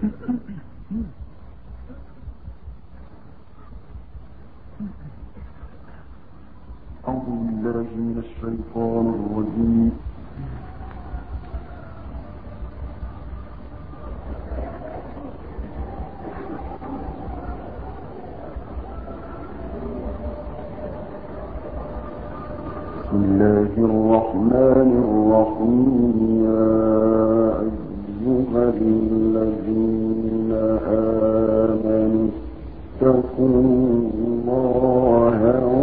بسم الله الرحمن الرحيم. يا أيها الذين آمنوا اتقوا الله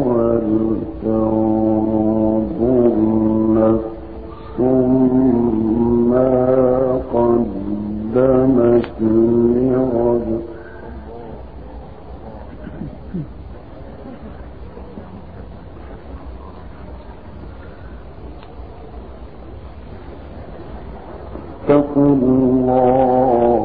ولتنظر نفس ما قدمت لغد اتقوا الله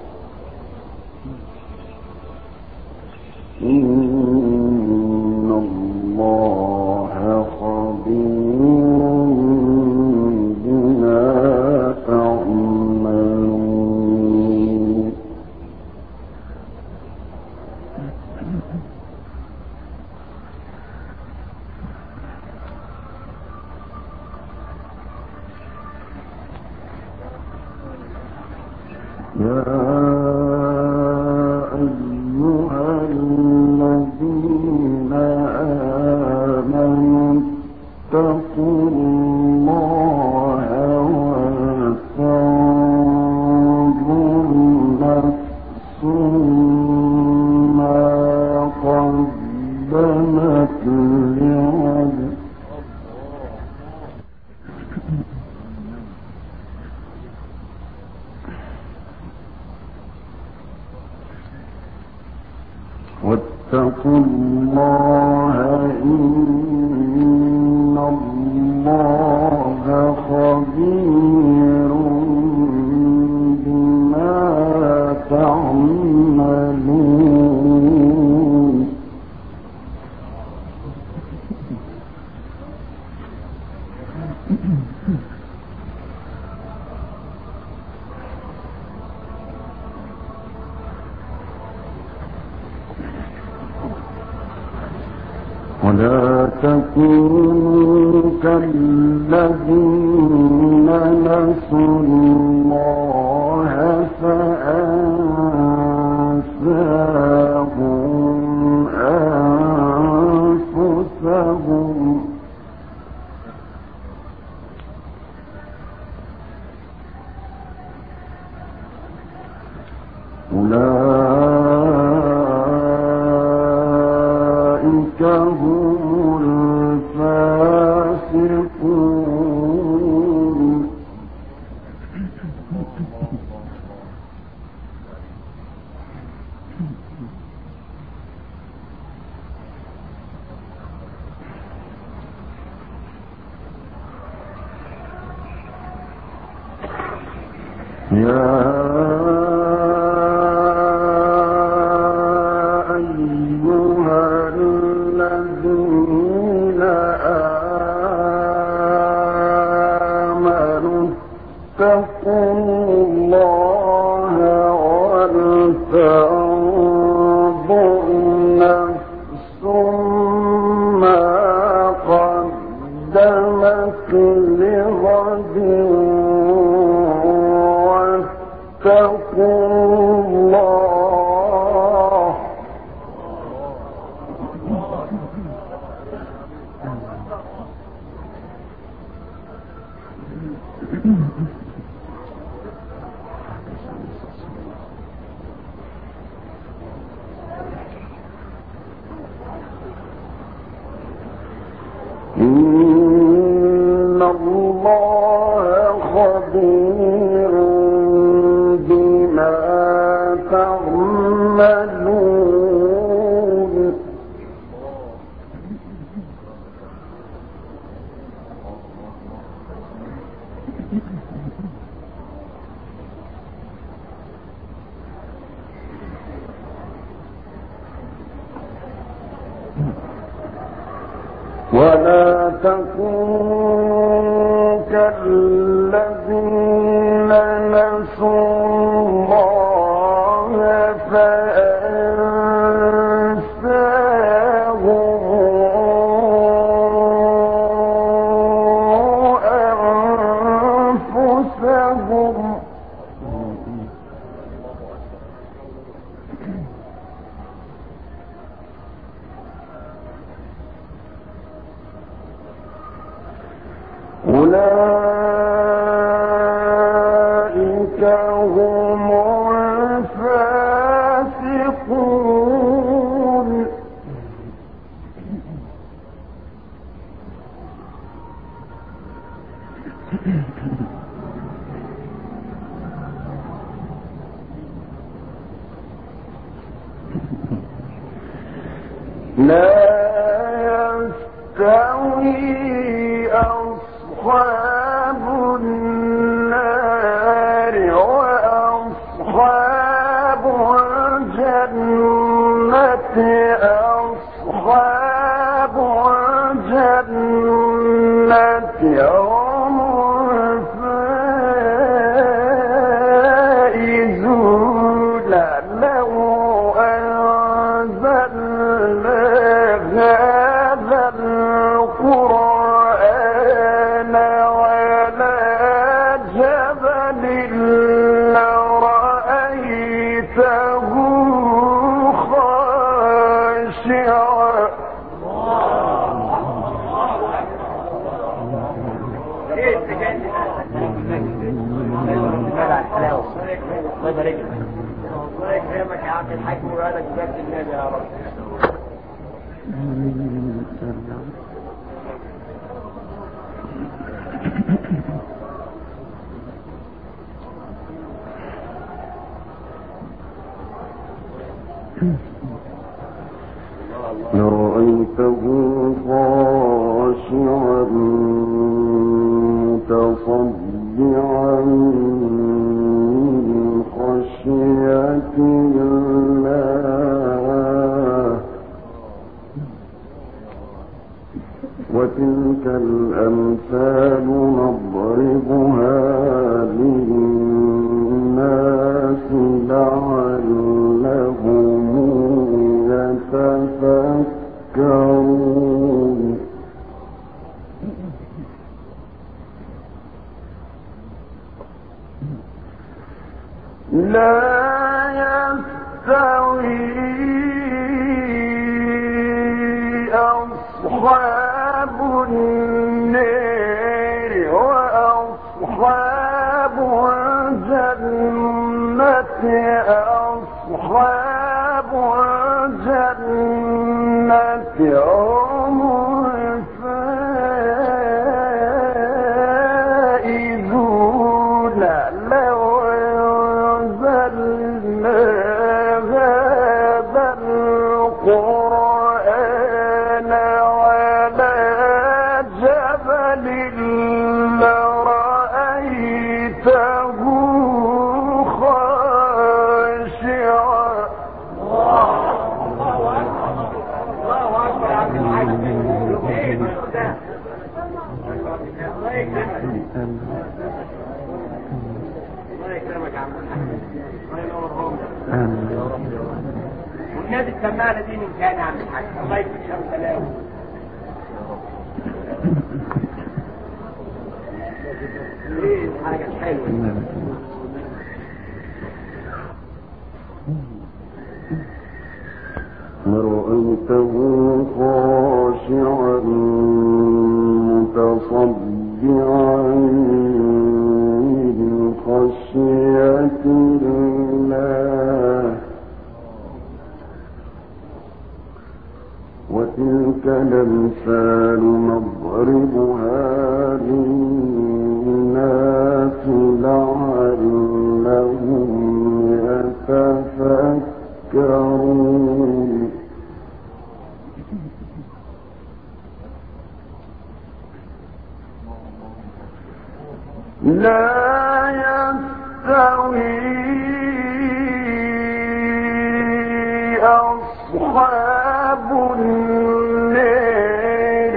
إن الله خبير بما تعملون. يا أيها الذين آمنوا اتقوا الله ولتنظر نفس ما قدمت لغد واتقوا الله إن الله خبير بما تعملون. ولا تكونوا كالذين نسوا الله فأنساهم أنفسهم أولئك هم الفاسقون. يا أيها الذين آمنوا اتقوا الله ولتنظر نفس ما قدمت لغد واتقوا الله إن الله خبير بما تعملون. ولا تكونوا كالذين نسوا الله أولئك هم الفاسقون. لا يستوي أصحاب النار وأصحاب الجنة. أصحاب الجنة هم الفائزون. لو أنزلنا هذا القرآن على جبل لرأيته خاشعا. الله يكرمك يا عبد الحاج ويقعدك بجد النبي يا رب. لرأيته خاشعا متصدعا من خشية الله. وتلك الأمثال نضربها للناس لعلهم يتفكرون. لا يستوي أصحاب النار وأصحاب الجنة. أصحاب الجنة هم الفائزون. لو أنزلنا هذا القرآن على جبل لرأيته خاشعا. الله أكبر يا عبد الحاج. الله يكرمك يا عبد الحاج. الله ينورهم يا رب. والنبي السماعة دي من كان يا عبد الحاج. الله يكرمك سلام. ايه حاجة حلوة. لرأيته خاشعا متصدعا من خشية الله. وتلك الأمثال نضربها للناس لعلهم يتفكرون. لا يستوي أصحاب النار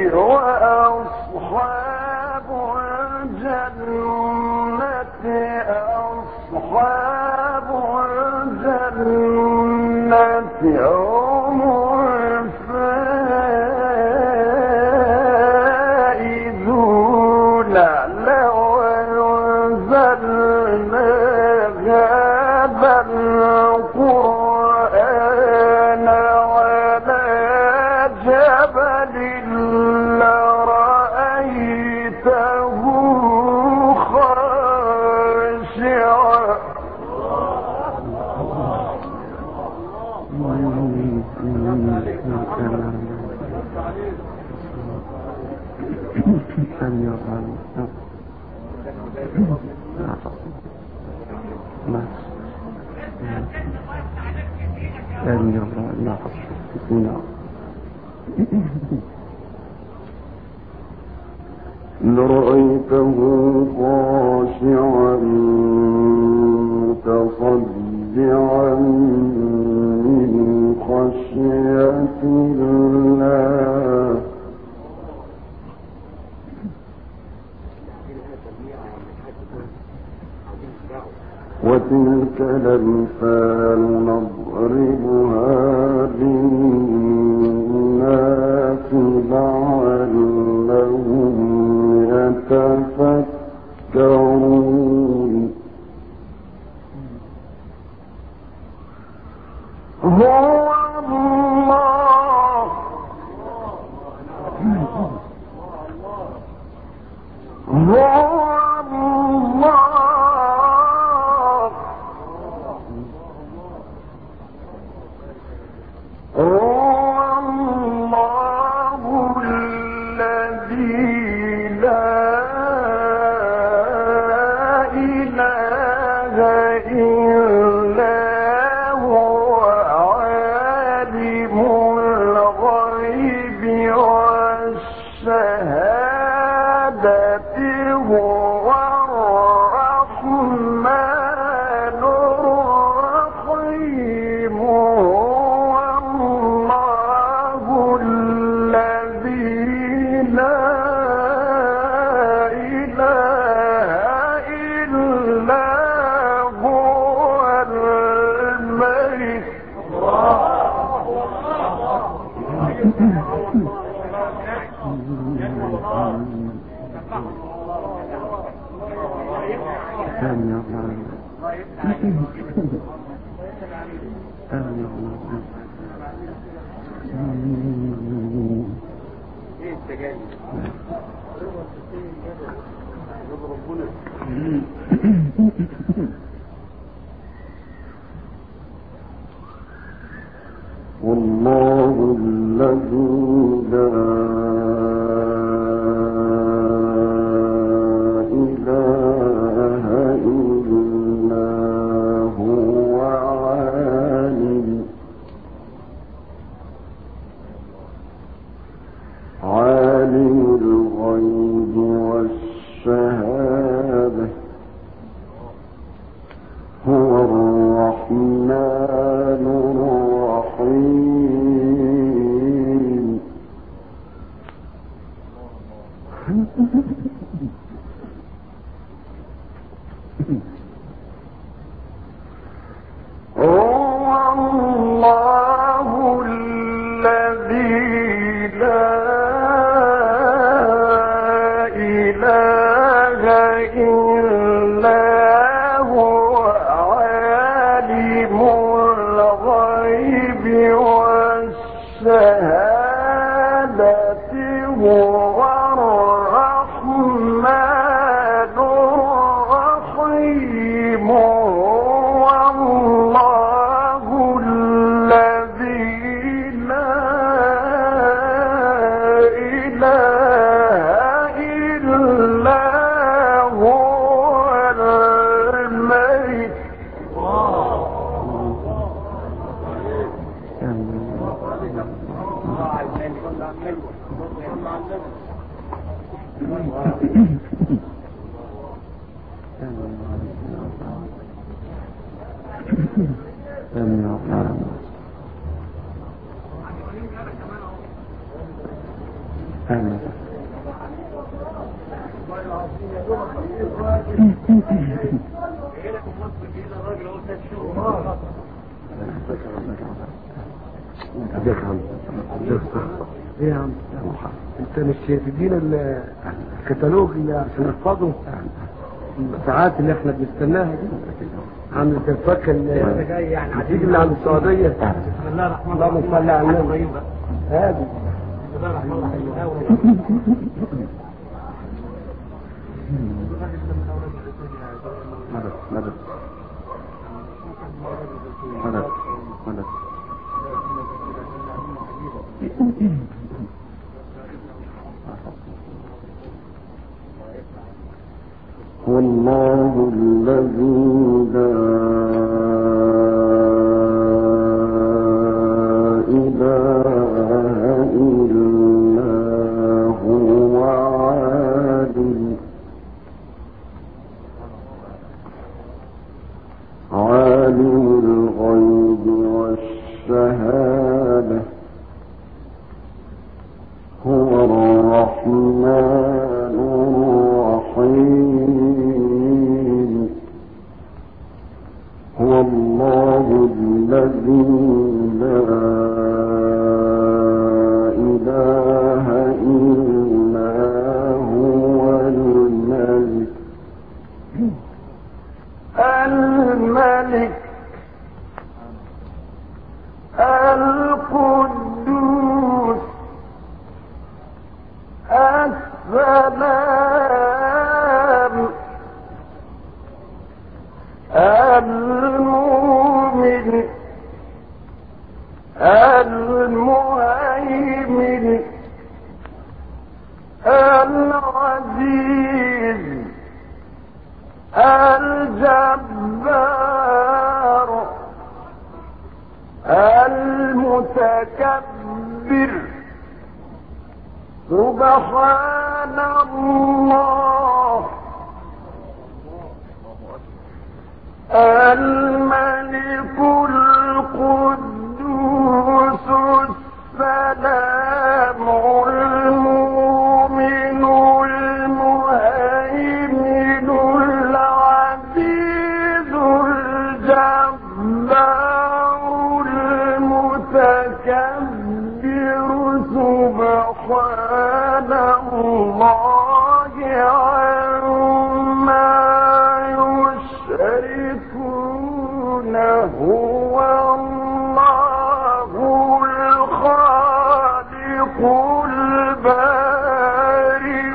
وأصحاب الجنة. أصحاب الجنة هم الفائزون. لو أنزلنا هذا القرآن على جبل لرأيته لرأيته خاشعا متصدعا من خشية الله وتلك الأمثال نضربها للناس لعلهم يتفكرون هو الله والله الذي لا إله إلا هو عالم الغيب والشهادة هو الرحمن الرحيم هو الله الذي لا إله إلا هو عالم الغيب والشهادة هو الرحمن الرحيم هو الله الذي لا إله إلا هو الملك ايه يا عم انت مش تدينا الكتالوج اللي عشان نحفظه الساعات اللي احنا بنستناها دي عم تفكر اللي جاي يعني هتيجي اللي عند السعوديه بسم الله الرحمن الرحيم اللهم صل على النبي هادي بسم الله الرحمن الرحيم مدد والله الذي لا إله إلا هو عالم الغيب والشهادة هو الرحمن الرحيم هو الله الذي لا إله إلا هو الملك القدوس السلام المؤمن المهيمن العزيز الجبار المتكبر سبحان الله الملك القدوس السلام المؤمن المهيمن العزيز الجبار المتكبر سبحان الله عما يشركون هو الله الخالق البارئ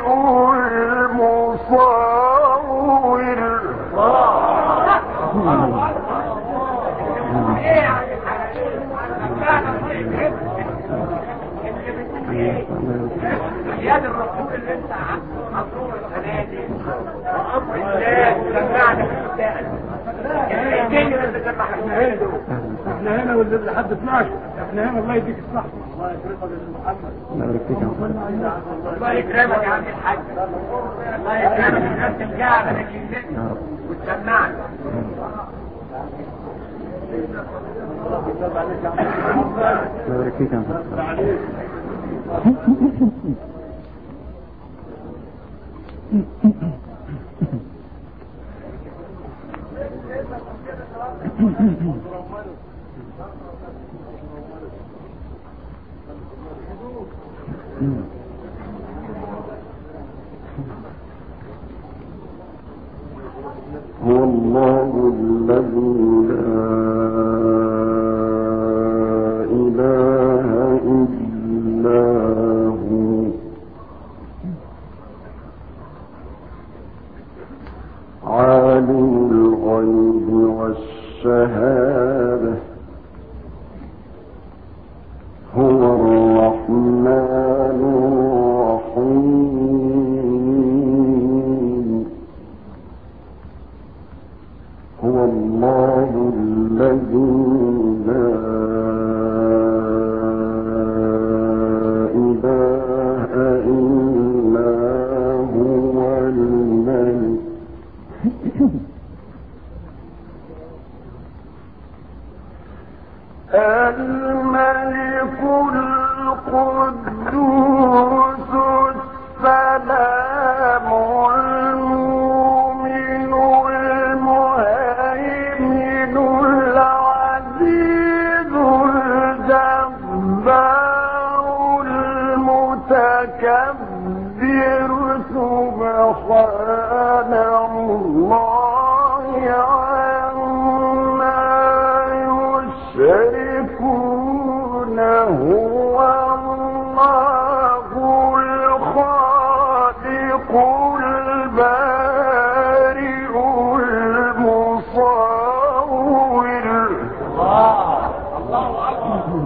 المصور يا الرسول اللي انت عطوه الخنادق وامر الله وسمعنا في الكتاب الدين اللي سمحنا احنا هنا واللي لحد 12 احنا هنا الله يديك الصحة الله يكرمك يا محمد الله يكرمك يا عم الحاج الله يكرمك الناس القاعدة لكن وتسمعنا بارك فيك يا هو الله الذي لا إله إلا هو عالم الغيب والشهادة هو الرحمن الرحيم هو الله الذي لا إله إلا هو الملك الملك القدوس السلام المؤمن المهيمن العزيز الجبار المتكبر سبحان الله عما يشركون هو الله الخالق البارئ المصور الله أكبر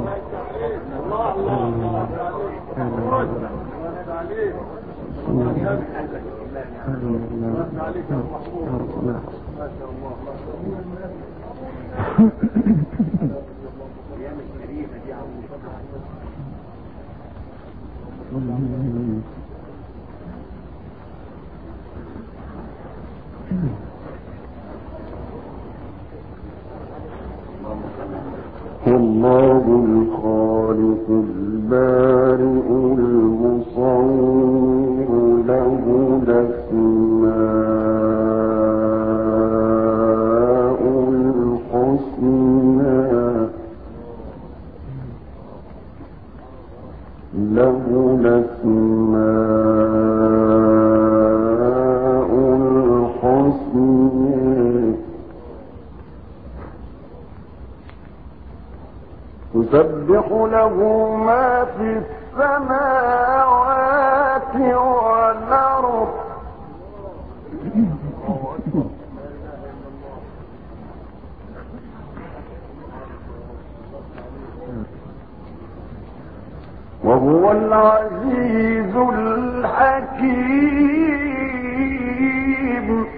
الله الله الخالق البارئ المصور له الأسماء الحسنى له الأسماء الحسنى يسبح له ما في السماوات والأرض وهو العزيز الحكيم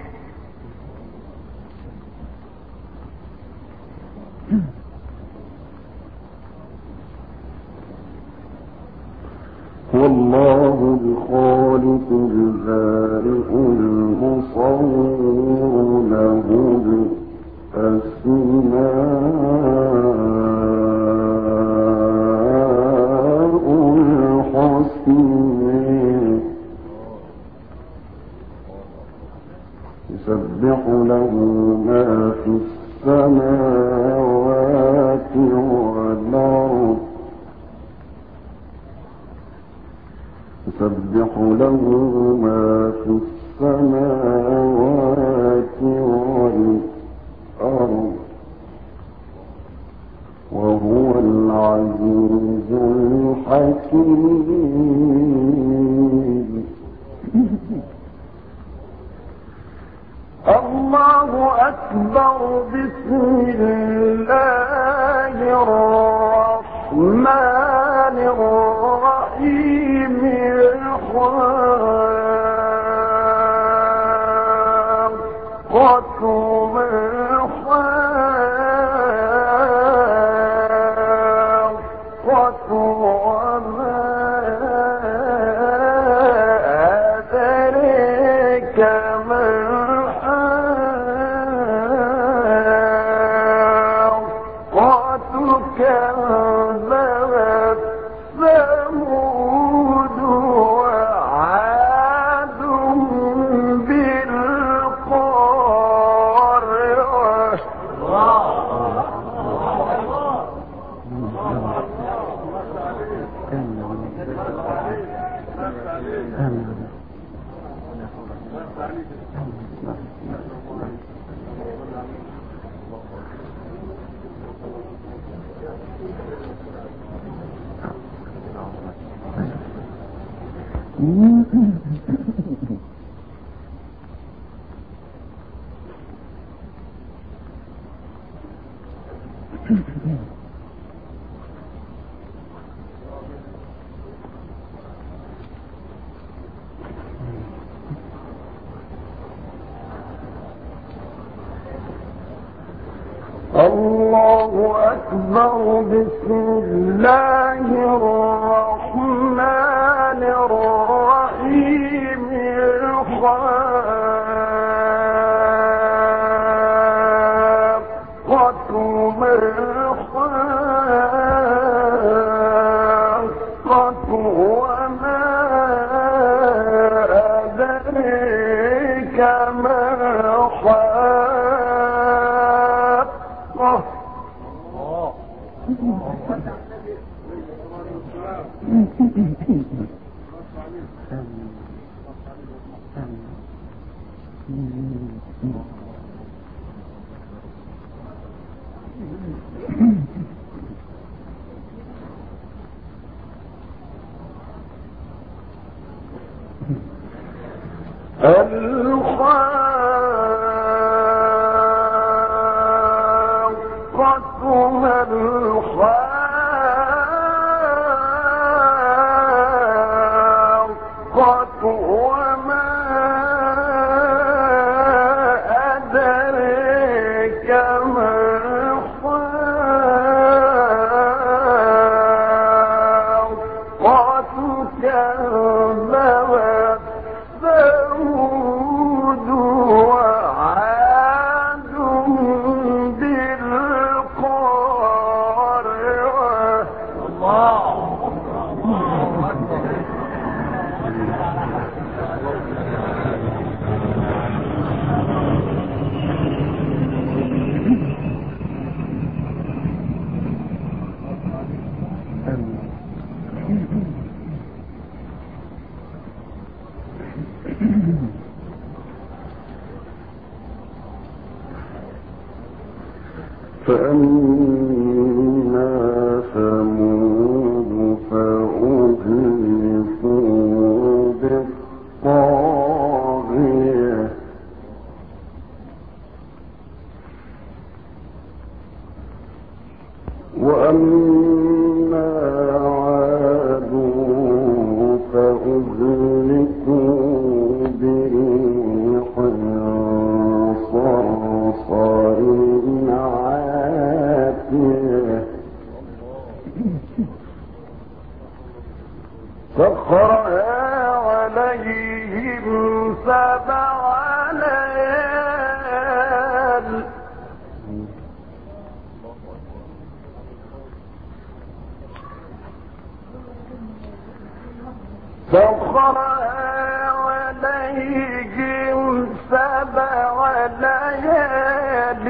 والله الخالق البارئ المصور له الأسماء الحسنى يسبح له ما في السماوات والأرض يسبح له ما في السماوات والأرض وهو العزيز الحكيم الله أكبر بسم الله الرحمن الرحيم الحاقة ما الحاقة وما أدريك ما الحاقة كذبت ثمود وعاد بالقارعة الله أكبر بسم الله الرحمن الرحيم الحاقة ما الحاقة وما أدريك ما الحاقة الحاقة ما الحاقة وما فأما ثمود فأهلكوا بالطاغية وأما عاد فأهلكوا بريح صرصر عاتية سخرها عليهم 7 ليال سخرها عليهم 7 ليال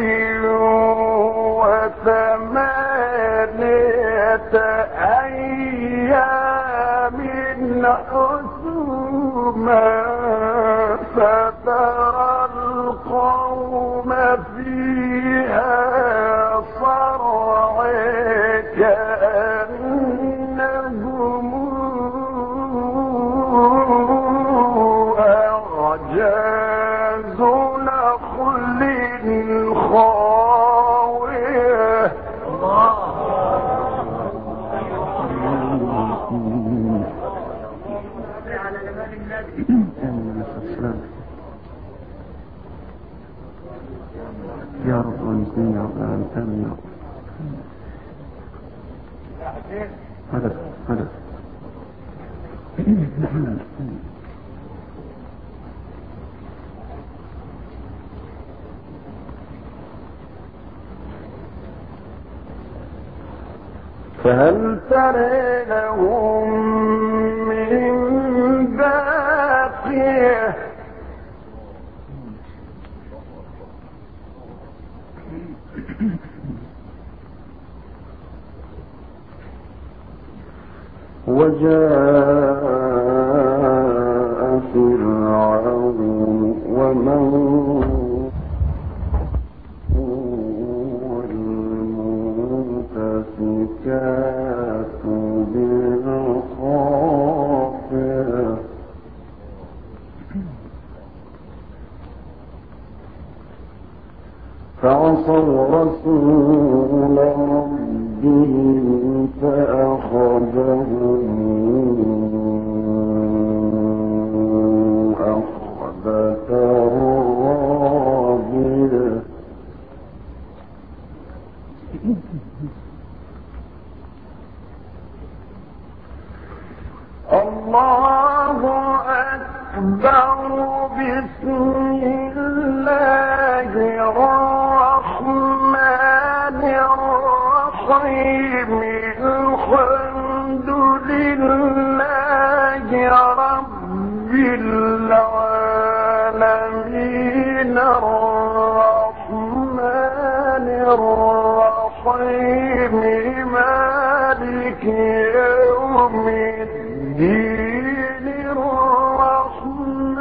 و8 أيام حسوما فترى القوم فيها صرعى كأنهم أعجاز نخل خاوية يا رب المسلمين يا رب العالمين يا رب هذا فهل ترى لهم من باقية وجاء فرعون ومن والمؤتفكات بالخاطئة فعصوا رسول ربهم فأخذهم أخذة رابية الله أكبر بسم الله الرحمن الرحيم الحمد لله رب العالمين الرحمن الرحيم مالك يوم الدين الرحمن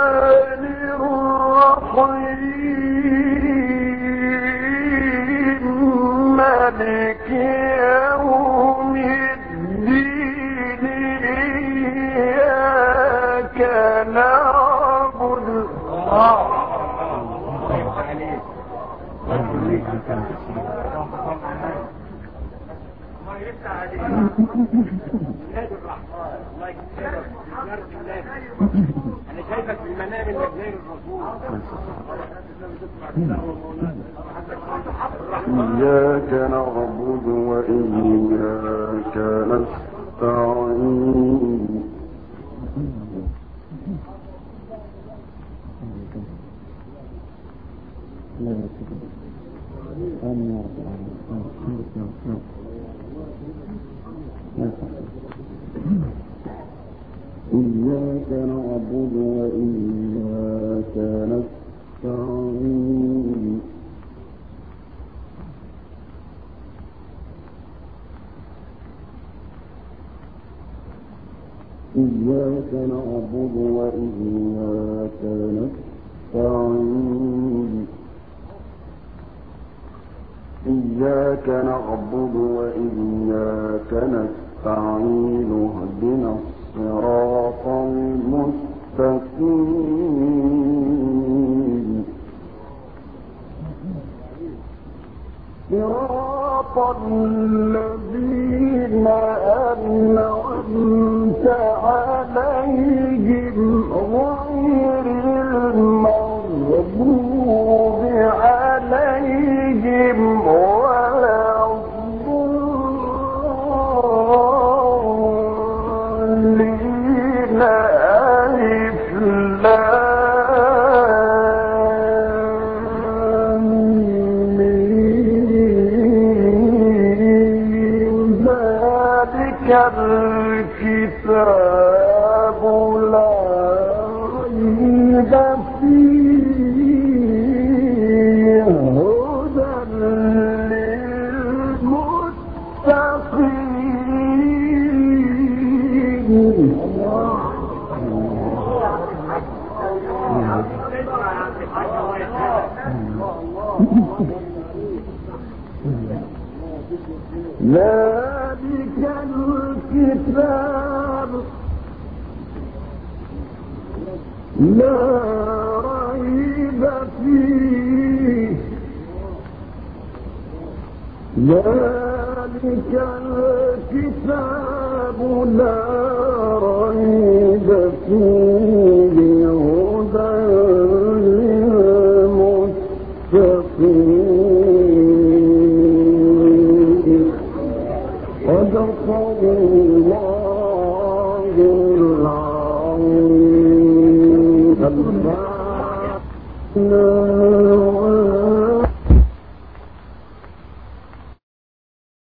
الرحيم مالك يوم الدين إياك نعبد انا شايفك في المنام انك زي الرسول. إياك نعبد وإياك نستعين إياك نعبد وإياك نستعين إياك نعبد وإياك نستعين إياك نعبد وإياك نستعين اهدنا الصراط المستقيم صراط الذين أنعمت عليهم غير المغضوب عليهم ولا الضالين ألف لام ميم ذلك الكتاب لا ريب فيه هدى للمتقين ذلك الكتاب لا ريب فيه ذلك الكتاب لا ريب فيه هدى للمتقين صدق الله العظيم.